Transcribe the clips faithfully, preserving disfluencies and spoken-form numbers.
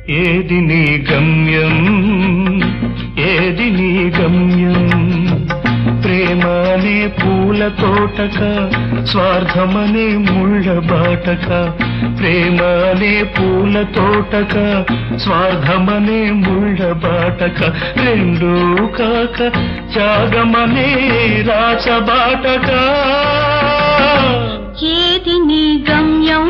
ఏది నీ గమ్యం ఏది నీ గమ్యం ప్రేమనే పూల తోటక స్వార్థమనే ముళ్ళ బాటక ప్రేమనే పూల తోటక స్వార్థమనే ముళ్ళ బాటక రెండూ కాక త్యాగమనే రాచబాటక ఏది నీ గమ్యం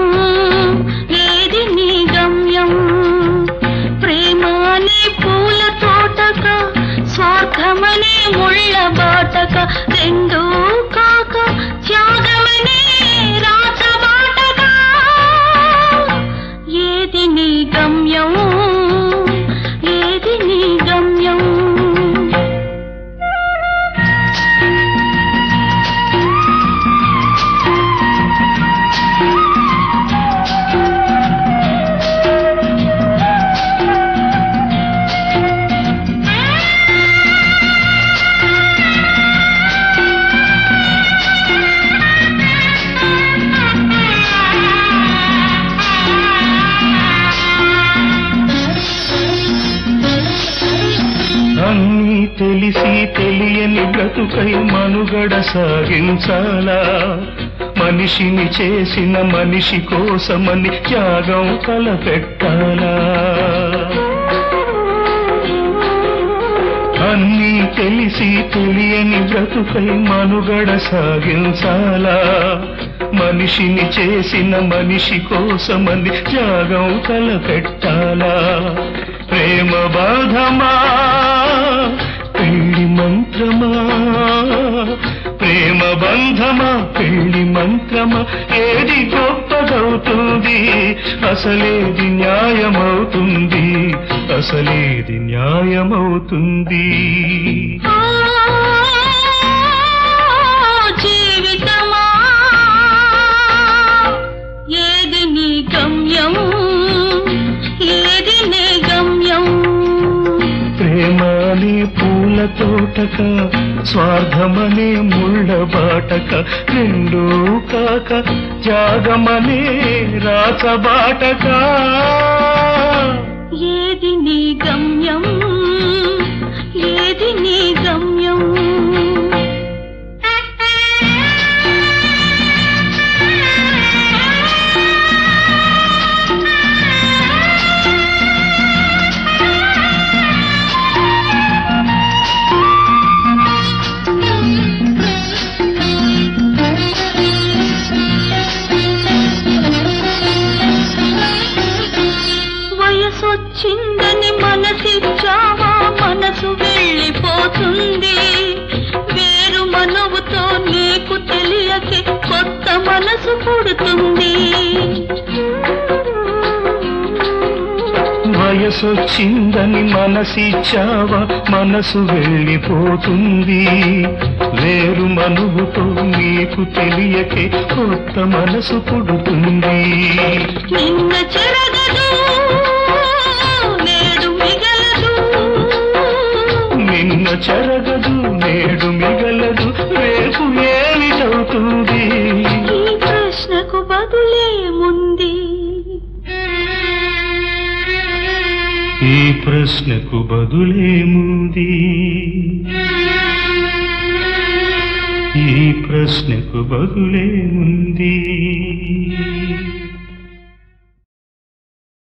ఏది నీ గమ్యం ప్రేమనే పూల తోటక స్వార్థమనే ముళ్ళ బాటక రెండూ కాక త్యాగమనే రాచబాటక ఏది నీ గమ్యం ఏది నీ గమ్యం అన్నీ తెలిసి తెలియని బ్రతుకై మనుగడ సాగించాలా మనిషిని చేసిన మనిషి కోసమని త్యాగం తలపెట్టాలా అన్నీ తెలిసి తెలియని బ్రతుకై మనుగడ సాగించాలా మనిషిని చేసిన మనిషి కోసమని త్యాగం తలపెట్టాలా ప్రేమ బాధమా పెళ్లి మంత్రమా ప్రేమ బంధమా పెళ్లి మంత్రమా ఏది గొప్పదవుతుంది అసలేది న్యాయమవుతుంది అసలేది న్యాయమవుతుంది జీవితమా ఏది నీ గమ్యం ఏది నీ గమ్యం ప్రేమనే పూల తోటక స్వార్థమనే ముళ్ళ బాటక రెండూ కాక త్యాగమనే రాచబాటక ఏది నీ గమ్యం ఏది నీ గమ్యం వయసొచ్చిందని మనసిచ్చావా మనసు వెళ్ళిపోతుంది వేరు మనవుతో నీకు తెలియకే కొత్త మనసు పుడుతుంది వయసొచ్చిందని మనసిచ్చావా మనసు వెళ్ళిపోతుంది వేరు మనువుతో నీకు తెలియకే కొత్త మనసు పుడుతుంది నిన్న చెరగదు నేడు మిగలదు నిన్న చెరగదు నేడు మిగలదు రేపు ఏమిటవుతుంది ఈ ప్రశ్నకు బదులేముంది ఈ ప్రశ్నకు బదులేముంది ఈ ప్రశ్నకు బదులేముంది